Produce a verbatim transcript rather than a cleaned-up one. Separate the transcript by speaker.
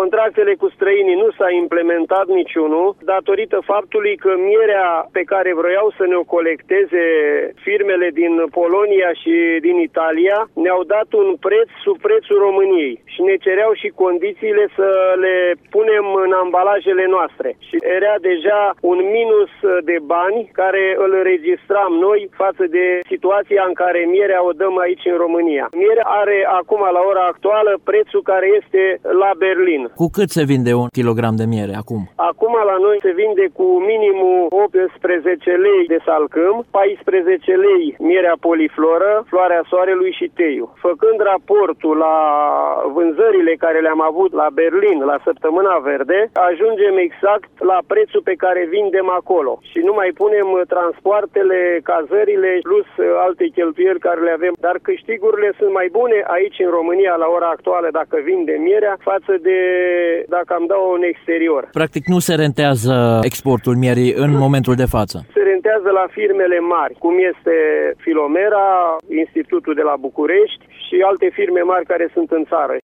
Speaker 1: contractele cu străinii nu s-a implementat niciunul, datorită faptului că mierea pe care vroiau să ne o colecteze firmele din Polonia și din Italia ne-au dat un preț sub prețul României și ne cereau și condițiile să le punem în ambalajele noastre. Și era deja un minus de bani care îl înregistram noi față de situația în care mierea o dăm aici în România. Mierea are acum, la ora actuală, prețul care este la Berlin.
Speaker 2: Cu cât se vinde un kilogram de miere acum?
Speaker 1: Acum la noi se vinde cu minimul optsprezece lei de salcâm, paisprezece lei mierea polifloră, floarea soarelui și teiul. Făcând raportul la vânzările care le-am avut la Berlin, la Săptămâna Verde, ajungem exact la prețul pe care vindem acolo. Și nu mai punem transportele, cazările, plus alte cheltuieli care le avem. Dar câștigurile sunt mai bune aici în România la ora actuală dacă vindem mierea față de dacă am dat-o în exterior.
Speaker 2: Practic nu se rentează exportul mierii în momentul de față.
Speaker 1: Se rentează la firmele mari, cum este Filomera, Institutul de la București și alte firme mari care sunt în țară.